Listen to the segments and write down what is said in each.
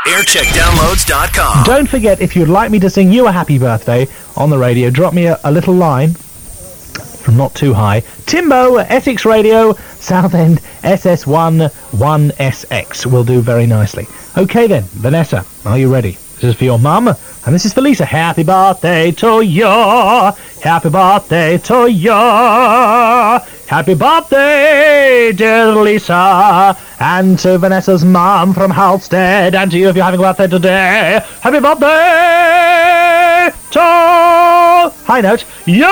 aircheckdownloads.com. Don't forget, if you'd like me to sing you a happy birthday on the radio, drop me a little line from Not Too High. Timbo, Essex Radio, Southend, SS1 1SX will do very nicely. Okay then, Vanessa, are you ready? This is for your mum, and this is for Lisa. Happy birthday to you. Happy birthday to you. Happy birthday, dear Lisa. And to Vanessa's mum from Halstead, and to you if you're having a birthday today. Happy birthday to... high note. You.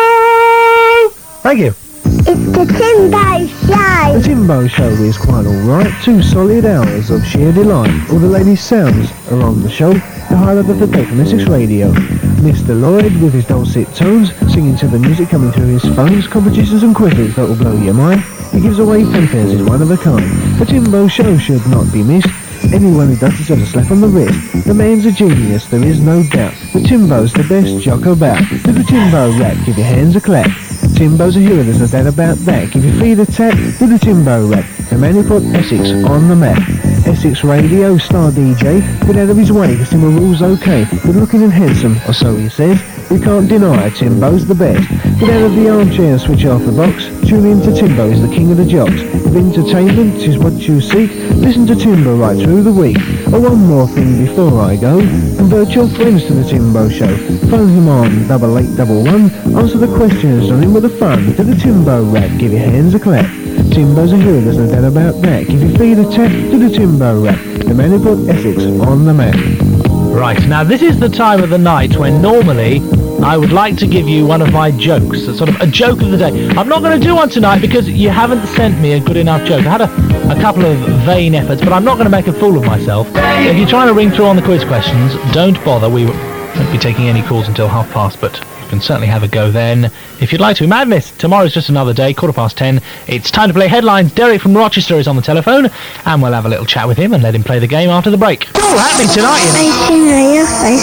Thank you. It's the Timbo Show. The Timbo Show is quite alright. 2 solid hours of sheer delight. All the ladies' sounds are on the show. The highlight of the day from Essex Radio. Mr. Lloyd with his dulcet tones, singing to the music coming through his phones, competitions and quizzes that will blow your mind. He gives away fanfares, is one of a kind. The Timbo Show should not be missed. Anyone who does deserves a slap on the wrist. The man's a genius, there is no doubt. The Timbo's the best jock about. Do the Timbo rap, give your hands a clap. Timbo's a hero, there's no doubt about that. Give your feet a tap, do the Timbo rap. The man who put Essex on the map. Essex Radio, star DJ, get out of his way, cause Timbo rules okay. Good looking and handsome, or so he says. We can't deny Timbo's the best. Get out of the armchair and switch off the box. Tune in to Timbo, he's the king of the jocks. If entertainment is what you seek, listen to Timbo right through the week. Oh, one more thing before I go. Convert your friends to the Timbo Show. Phone him on 8811. Answer the questions on him with a fun. To the Timbo rap, give your hands a clap. Timbo's a hero, there's no doubt about that. Give your feet a tap to the Timbo rap. The man who put Essex on the map. Right, now this is the time of the night when normally I would like to give you one of my jokes, sort of a joke of the day. I'm not going to do one tonight because you haven't sent me a good enough joke. I had a couple of vain efforts, but I'm not going to make a fool of myself. If you're trying to ring through on the quiz questions, don't bother. We won't be taking any calls until past, but you can certainly have a go then if you'd like to. Madness, tomorrow's just another day, 10:15. It's time to play headlines. Derek from Rochester is on the telephone, and we'll have a little chat with him and let him play the game after the break. It's all happening tonight, you know.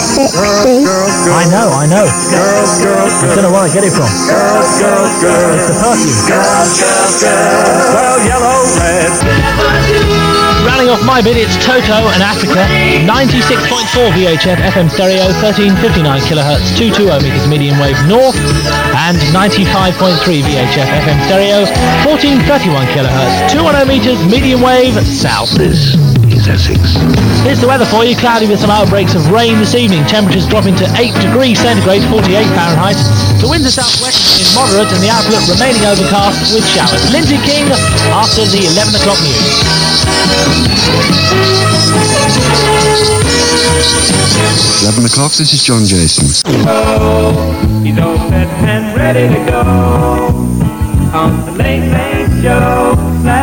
I know. I don't know where I get it from. It's the perfume. Well, yellow, red. Rounding off my bit, it's Toto and Africa. 96.4 VHF FM stereo, 1359 kilohertz, 220 meters medium wave north, and 95.3 VHF FM stereo, 1431 kilohertz, 210 meters medium wave south. This is Essex. Here's the weather for you. Cloudy with some outbreaks of rain this evening. Temperatures dropping to 8 degrees centigrade, 48 Fahrenheit. The winds are southwest is moderate, and the outlook remaining overcast with showers. Lindsay King after the 11 o'clock news. 11 o'clock, this is John Jason. He's all set and ready to go on the Late Late Show.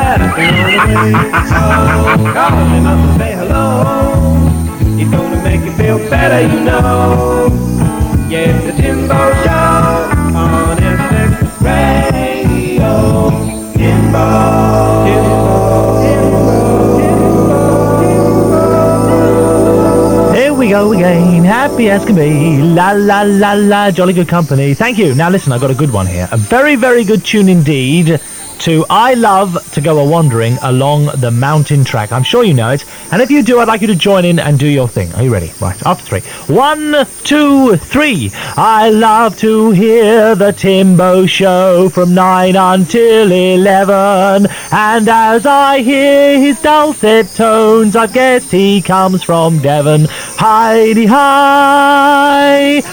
Call him up and say hello. He's gonna make you feel better, you know. Yeah, it's the Timbo Show on Essex Radio. Timbo. Here we go again, happy as can be, la la la la, jolly good company. Thank you. Now listen, I've got a good one here. A very, very good tune indeed to I Love to Go A-Wandering Along the Mountain Track. I'm sure you know it, and if you do, I'd like you to join in and do your thing. Are you ready? Right, after 3. 1, 2, 3. I love to hear the Timbo Show from 9 until 11, and as I hear his dulcet tones, I've guessed he comes from Devon. Hi-de-hi,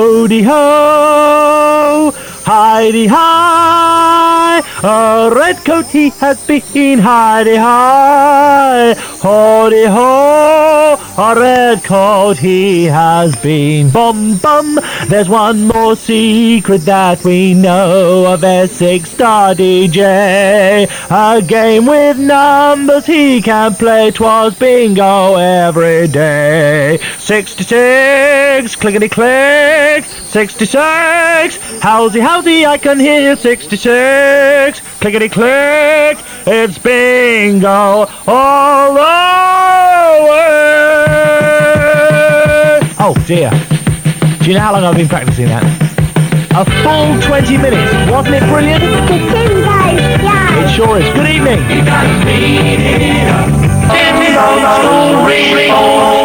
ho-de-ho, hi-de-hi, a red coat he has been, hi-de-hi, ho-de-ho, a red coat he has been, bum-bum. There's one more secret that we know of Essex Star DJ, a game with numbers he can play, 'twas bingo every day. 66, clickety-click, 66, howsy, I can hear 66, clickety-click, it's bingo all the way. Oh dear, do you know how long I've been practicing that? A full 20 minutes, wasn't it brilliant? It sure is. Good evening.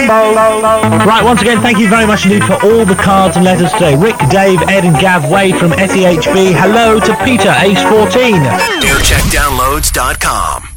Right, once again, thank you very much indeed for all the cards and letters today. Rick, Dave, Ed and Gav Wade from SEHB. Hello to Peter, Ace 14. AirCheckDownloads.com.